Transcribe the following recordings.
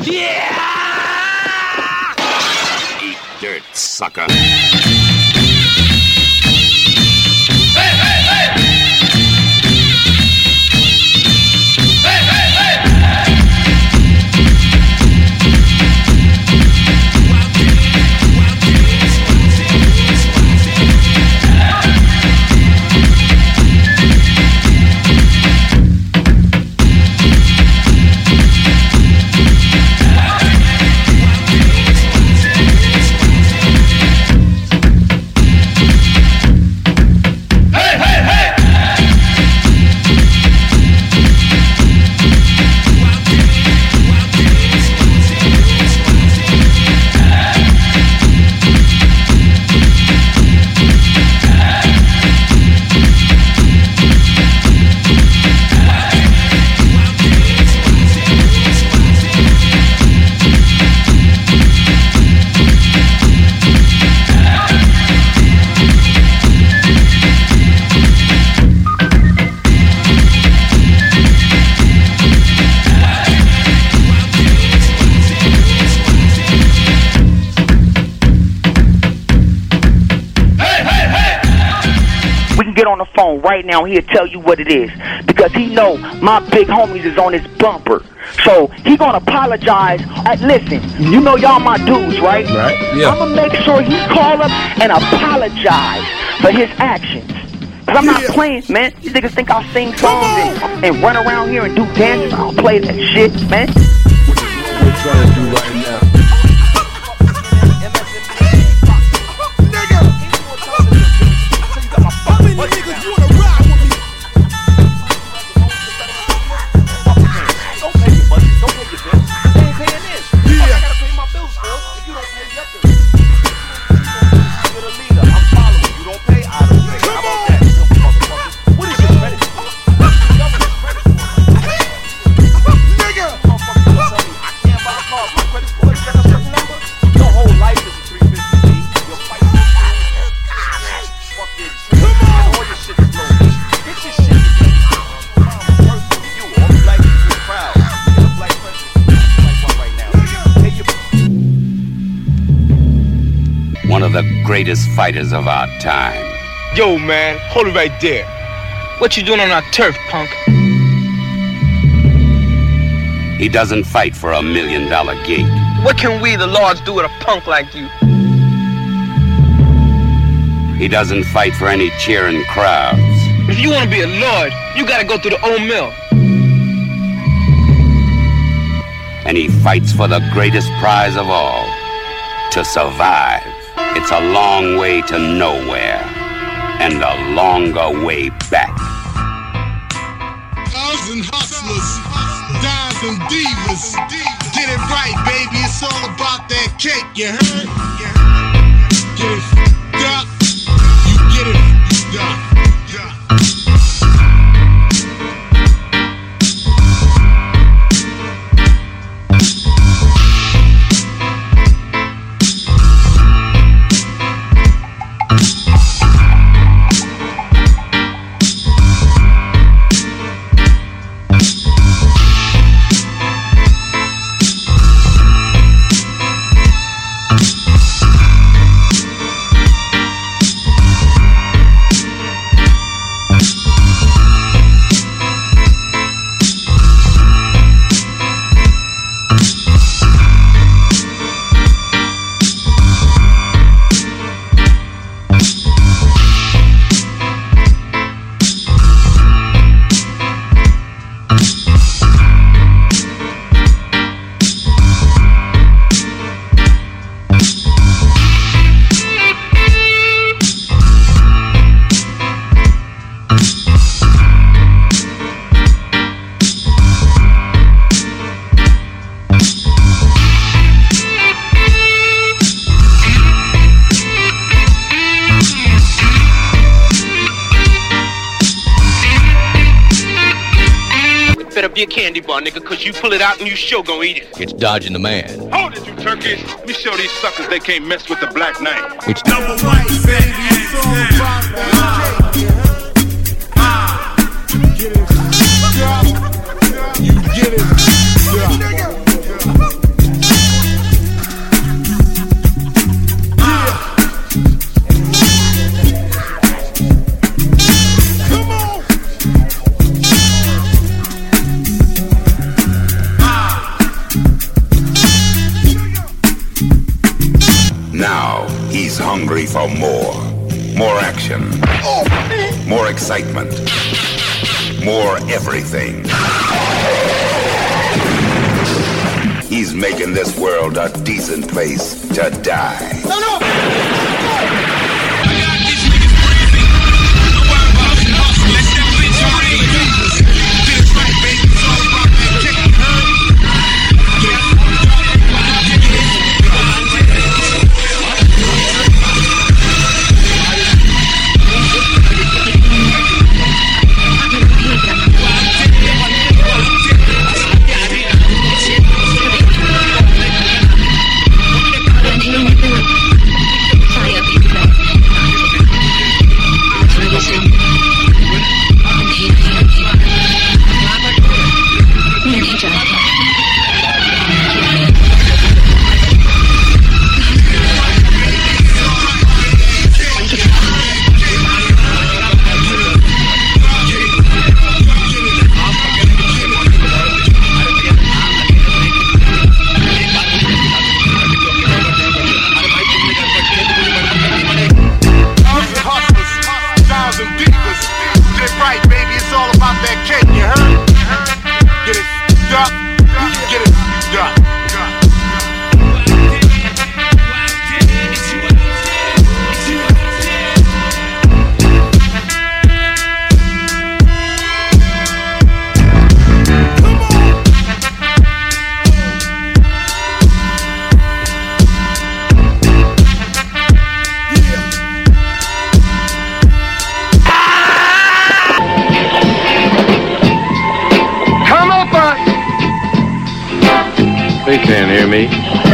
Yeah! Eat dirt, sucker. Get on the phone right now, he'll tell you what it is, because he know my big homies is on his bumper, so he gonna apologize. Listen, you know y'all my dudes, right? Right. Yeah. I'm gonna make sure he call up and apologize for his actions, cause I'm not playing, man. These niggas think I sing songs and run around here and do dances. I don't play that shit, man. What we're trying to do right now. One of the greatest fighters of our time. Yo, man, hold it right there. What you doing on our turf, punk? He doesn't fight for $1 million gig. What can we, the Lords, do with a punk like you? He doesn't fight for any cheering crowds. If you want to be a Lord, you gotta go through the old mill. And he fights for the greatest prize of all, to survive. It's a long way to nowhere, and a longer way back. Thugs and hustlers, dimes and divas. Get it right, baby, it's all about that cake, you heard? Get it f***ed up, you get it f***ed up. Better be a candy bar, nigga, cause you pull it out and you sure gonna eat it. It's dodging the man. Hold it, you turkeys. Let me show these suckers they can't mess with the Black Knight. It's Number one, baby, it's all about that cake, you heard? Get it, you get it, hungry for more. More action. More excitement. More everything. He's making this world a decent place to die. No! They can't hear me.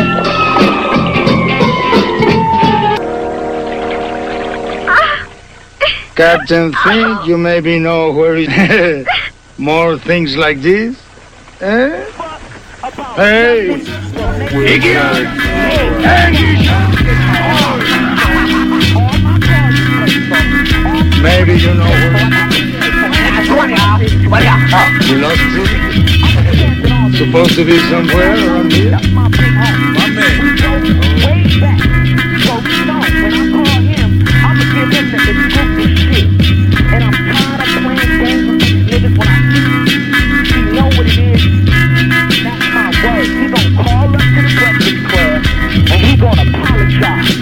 Captain think you maybe know where he more things like this? Eh? Hey! Idiot! Maybe you know where you lost it? Supposed to be somewhere around here? My man. Way back. So you know, when I call him, I'ma give him the exclusive shit. And I'm tired of playing games with these niggas when I see. You know what it is? That's my word. He gonna call up to the Breakfast Club and he gonna apologize.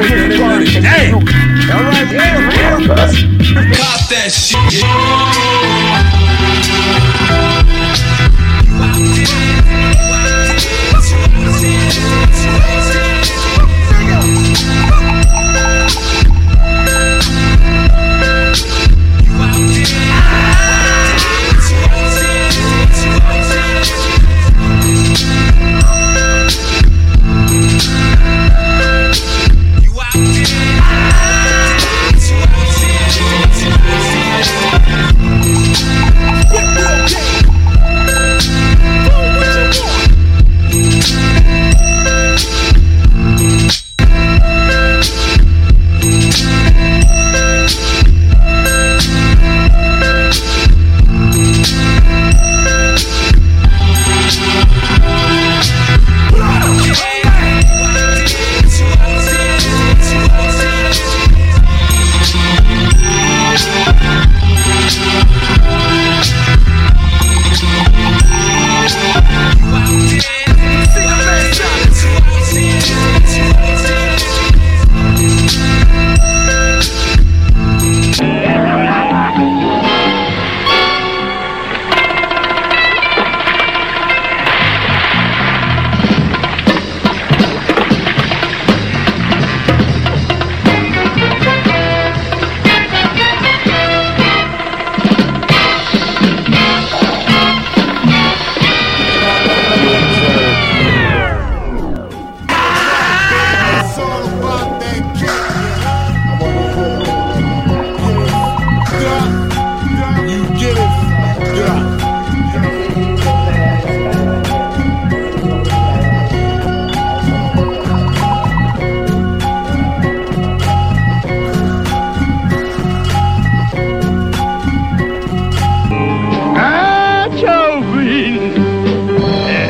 Hey! All right, yeah. Pop that shit.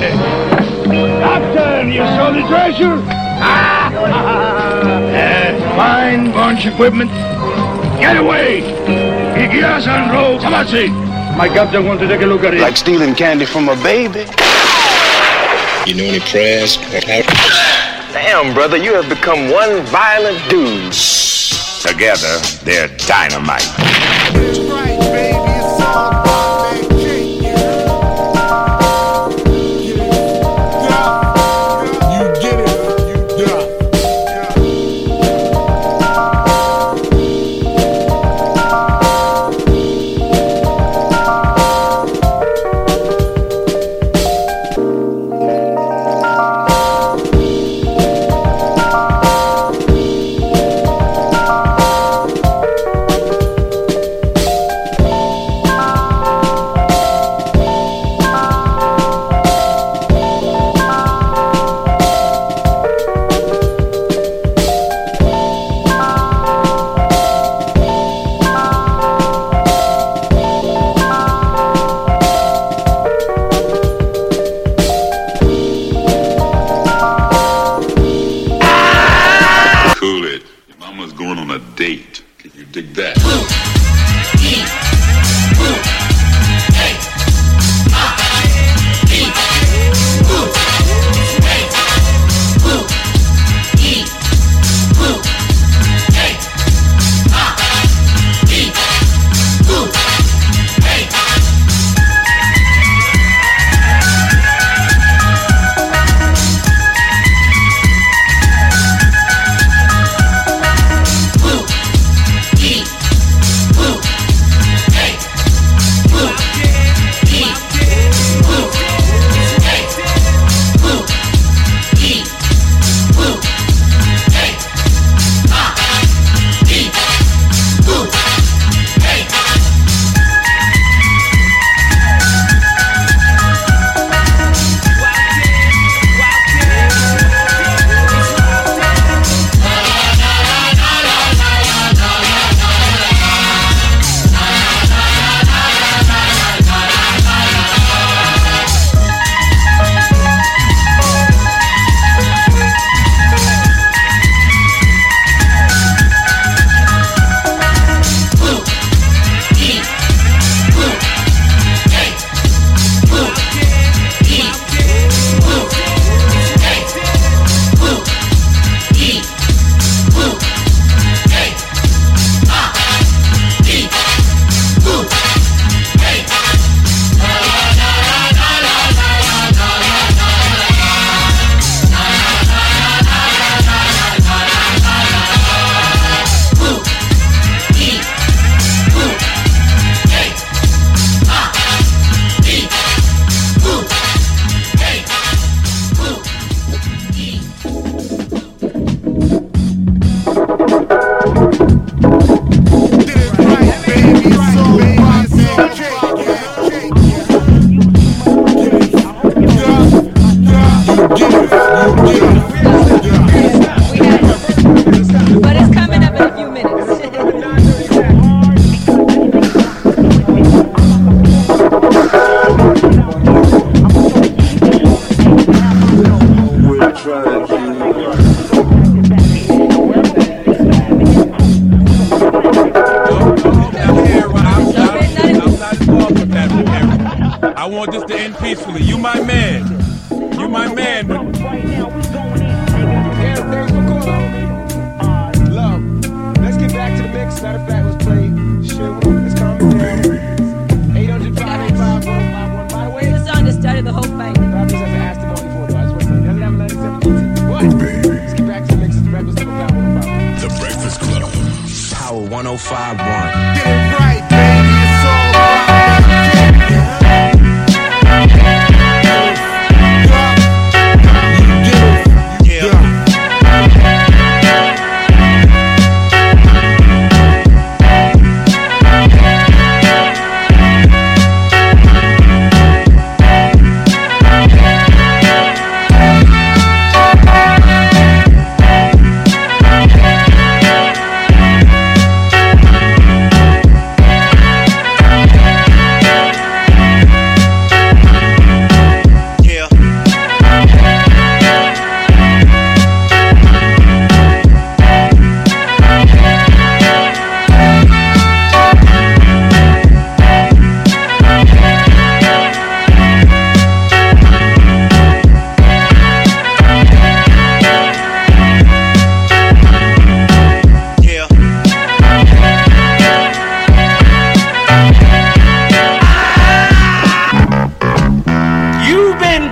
You saw the treasure? fine bunch equipment. Get away! My captain wants to take a look at it. Like stealing candy from a baby. You know any prayers? Damn, brother, you have become one violent dude. Together, they're dynamite. That's right, baby. It's all about that cake. You get it. You got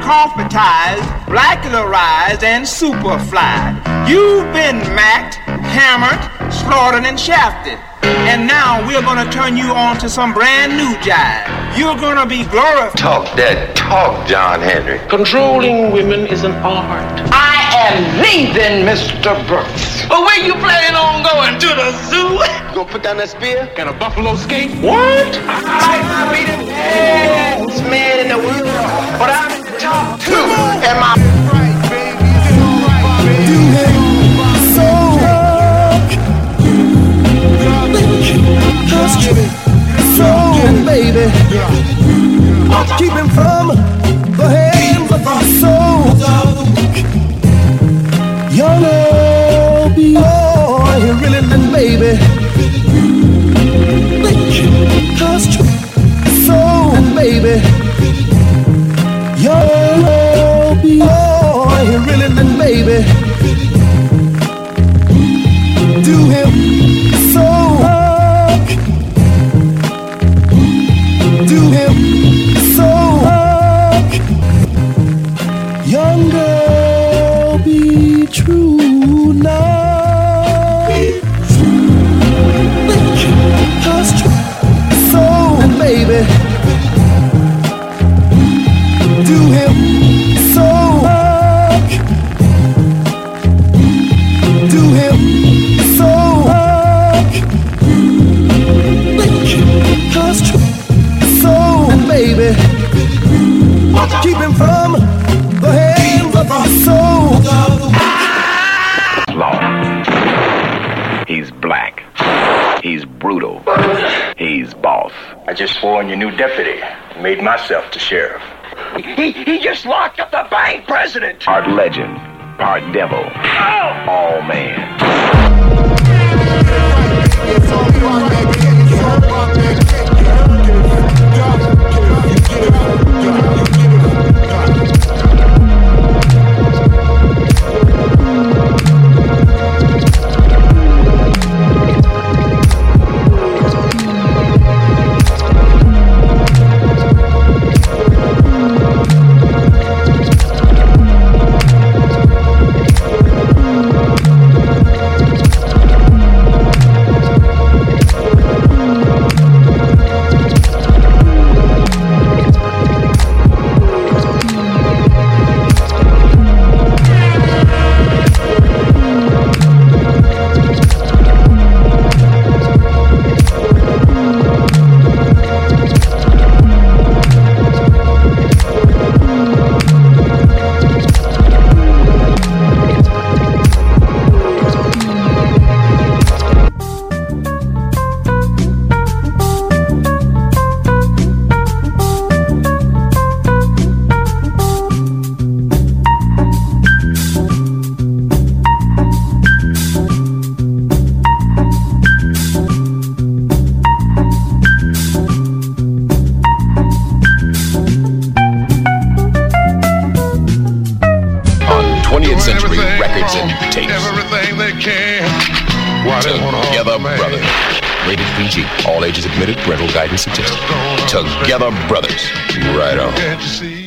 coffeetized, blackularized, and superflied. You've been macked, hammered, slaughtered, and shafted. And now we're gonna turn you on to some brand new jive. You're gonna be glorified. Talk that talk, John Henry. Controlling women is an art. I am leaving, Mr. Brooks. But where you planning on going? To the zoo? You gonna put down that spear? Got a buffalo skate? What? I might be the best man in the world, but I'm in the top two. And my Right, baby. It's all right, baby. Do him so just so baby. Keep him from the hands of the soul. Young old boy, really little baby. Just so baby. Young old boy, really little baby. Do him so. Do him so. Young girl, be true now. Just so, baby. Do him so. Do him so. Just so, baby. Keep him from the hands of the soul. Law. He's black. He's brutal. He's boss. I just swore in your new deputy and made myself the sheriff. He just locked up the bank president. Part legend, part devil, all man. It's all about that cake. It's all about that cake. You get it. Together Brothers. Rated PG. All ages admitted. Parental guidance suggested. Together Brothers. Right on.